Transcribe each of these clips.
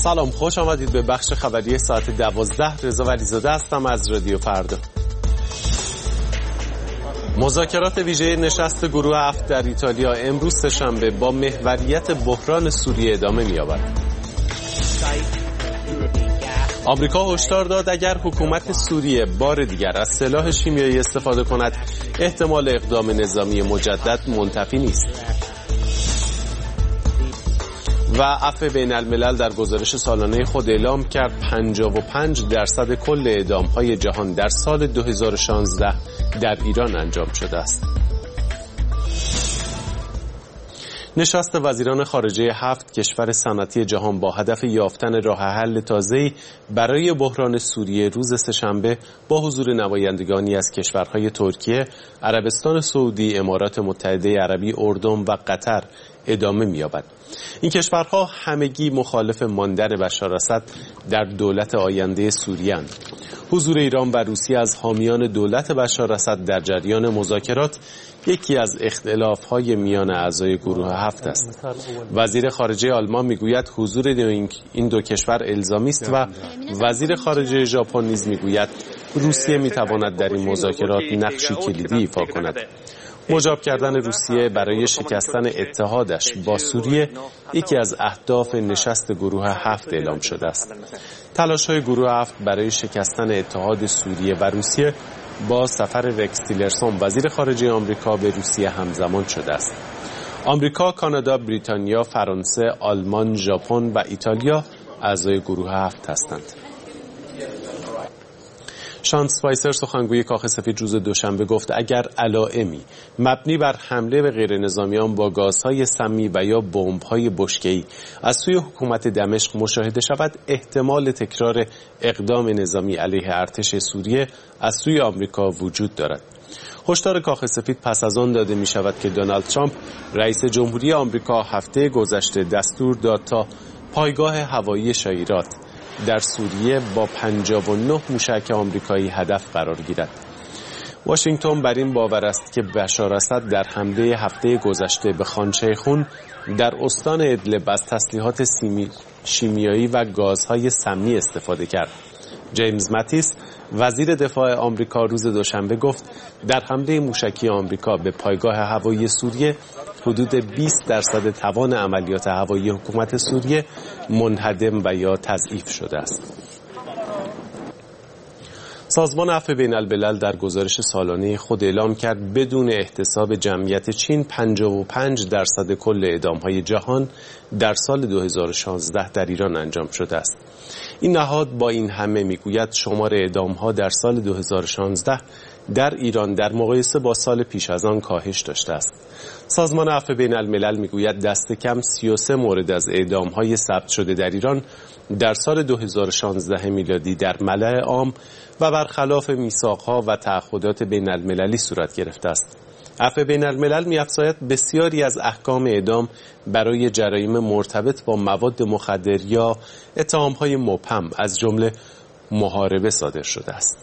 سلام، خوش آمدید به بخش خبری ساعت 12. رضا ولیزاده هستم از رادیو فردا. مذاکرات ویژه نشست گروه 7 در ایتالیا امروز سه‌شنبه با محوریت بحران سوریه ادامه می‌یابد. آمریکا هشدار داد اگر حکومت سوریه بار دیگر از سلاح شیمیایی استفاده کند، احتمال اقدام نظامی مجدد منتفی نیست. و عفو بین الملل در گزارش سالانه خود اعلام کرد 55% کل اعدام‌های جهان در سال 2016 در ایران انجام شده است. نشست وزیران خارجه 7 کشور صنعتی جهان با هدف یافتن راه حل تازه‌ای برای بحران سوریه روز سه‌شنبه با حضور نمایندگانی از کشورهای ترکیه، عربستان سعودی، امارات متحده عربی، اردن و قطر ادامه می‌یابد. این کشورها همگی مخالف ماندن بشار اسد در دولت آینده سوریه اند. حضور ایران و روسیه از حامیان دولت بشار اسد در جریان مذاکرات یکی از اختلاف‌های میان اعضای گروه 7 است. وزیر خارجه آلمان میگوید حضور این دو کشور الزامی است و وزیر خارجه ژاپن نیز میگوید روسیه میتواند در این مذاکرات نقشی کلیدی ایفا کند. مجاب کردن روسیه برای شکستن اتحادش با سوریه یکی از اهداف نشست گروه 7 اعلام شده است. تلاش‌های گروه 7 برای شکستن اتحاد سوریه و روسیه با سفر رکس تیلرسون وزیر خارجه آمریکا به روسیه همزمان شده است. آمریکا، کانادا، بریتانیا، فرانسه، آلمان، ژاپن و ایتالیا اعضای گروه 7 هستند. شان اسپایسر سخنگوی کاخ سفید روز دوشنبه گفت اگر علائمی مبنی بر حمله به غیرنظامیان با گازهای سمی و یا بمب‌های بشکه‌ای از سوی حکومت دمشق مشاهده شود، احتمال تکرار اقدام نظامی علیه ارتش سوریه از سوی آمریکا وجود دارد. هشدار کاخ سفید پس از آن داده می شود که دونالد ترامپ رئیس جمهوری آمریکا هفته گذشته دستور داد تا پایگاه هوایی شایرات در سوریه با 59 موشک آمریکایی هدف قرار گیرد. واشنگتن بر این باور است که بشار اسد در حمله هفته گذشته به خان شیخون در استان ادلب از تسلیحات شیمیایی و گازهای سمی استفاده کرد. جیمز ماتیس وزیر دفاع آمریکا روز دوشنبه گفت در حمله موشکی آمریکا به پایگاه هوایی سوریه حدود 20% توان عملیات هوایی حکومت سوریه منهدم و یا تضعیف شده است. سازمان عفو بین الملل در گزارش سالانه خود اعلام کرد بدون احتساب جمعیت چین 55% کل اعدام‌های جهان در سال 2016 در ایران انجام شده است. این نهاد با این همه میگوید شمار اعدام‌ها در سال 2016 در ایران در مقایسه با سال پیش از آن کاهش داشته است. سازمان عفو بین الملل میگوید دست کم 33 مورد از اعدام‌های ثبت شده در ایران در سال 2016 میلادی در ملأ عام و برخلاف میثاق‌ها و تعهدات بین المللی صورت گرفته است. عفو بین الملل می‌افزاید بسیاری از احکام اعدام برای جرایم مرتبط با مواد مخدر یا اتهام‌های مبهم از جمله محاربه صادر شده است.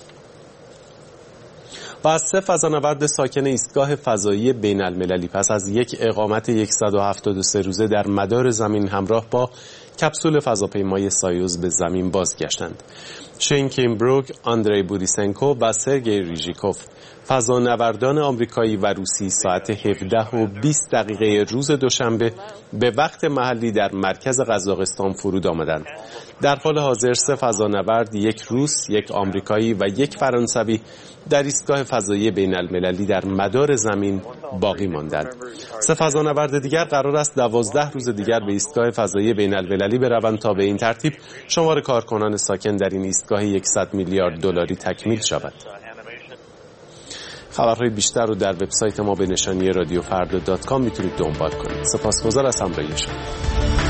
و از 3 فضانورد ساکن ایستگاه فضایی بین المللی پس از یک اقامت 173 روزه در مدار زمین همراه با کپسول فضاپیمای سایوز به زمین بازگشتند. شین کیمبروک، آندری بوریسنکو و سرگئی ریژیکوف فضانوردان آمریکایی و روسی ساعت 17:20 روز دوشنبه به وقت محلی در مرکز قزاقستان فرود آمدند. در حال حاضر 3 فضانورد، یک روس، یک آمریکایی و یک فرانسوی در ایستگاه فضایی بین المللی در مدار زمین باقی ماندند. 3 فضانورد دیگر قرار است 12 روز دیگر به ایستگاه فضایی بین المللی بروند تا به این ترتیب شمار کارکنان ساکن در این ایستگاه 100 میلیارد دلاری تکمیل شود. خبرهای بیشتر رو در وبسایت ما به نشانی رادیوفردا.com میتونید دنبال کنید. سپاسگزار از همراهی شما.